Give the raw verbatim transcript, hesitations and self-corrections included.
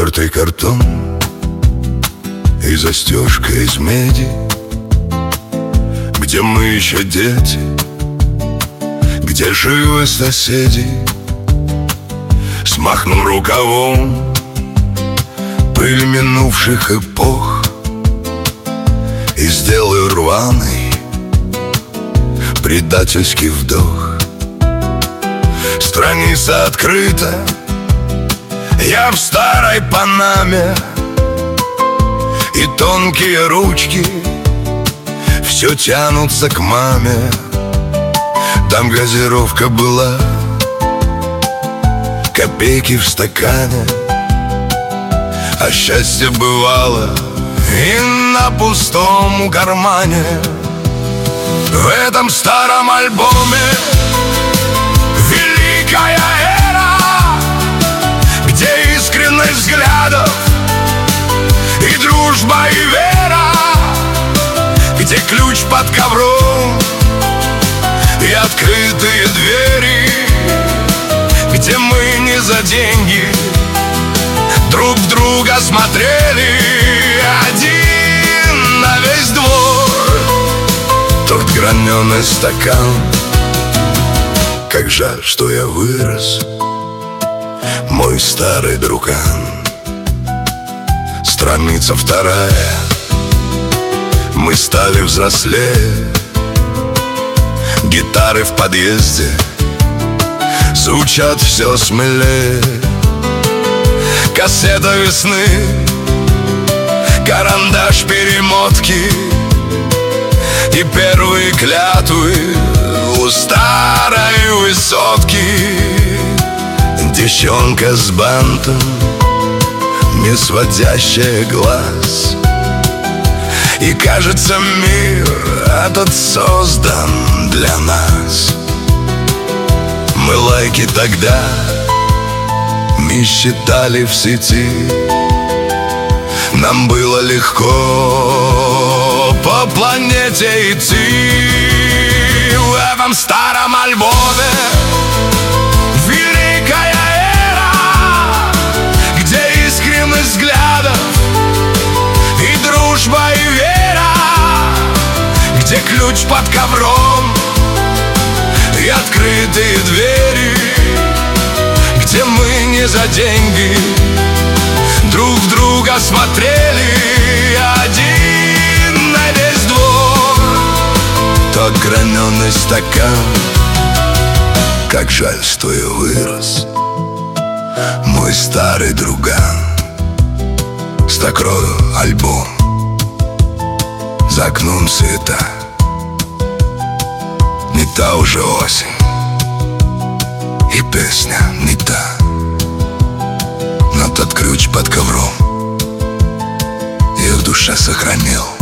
Потертый картон и застежка из меди, где мы еще дети, где живы соседи. Смахну рукавом пыль минувших эпох и сделаю рваный предательский вдох. Страница открыта, я в старой панаме, и тонкие ручки все тянутся к маме. Там газировка была, копейки в стакане, а счастье бывало и на пустом кармане. В этом старом альбоме великая эра, где искренность взглядов и дружба, и вера, где ключ под ковром и открытые двери, где мы не за деньги друг в друга смотрели. Один на весь двор тот граненый стакан. Как жаль, что я вырос, мой старый друган. Страница вторая, мы стали взрослее. Гитары в подъезде звучат все смелее. Кассета весны, карандаш перемотки и первые клятвы у старой высотки. Девчонка с бантом, не сводящая глаз, и кажется, мир этот создан для нас. Мы лайки тогда не считали в сети, нам было легко по планете идти. В этом старом альбоме великая эра, где искренность взглядов и дружба, и вера, где ключ под ковром и открытые двери, где мы не за деньги друг в друга смотрели. Один на весь двор тот граненый стакан. Как жаль, что я вырос, мой старый друган. Закрою альбом, за окном света, не та уже осень, и песня не та, но тот ключ под ковром я в душе сохранил.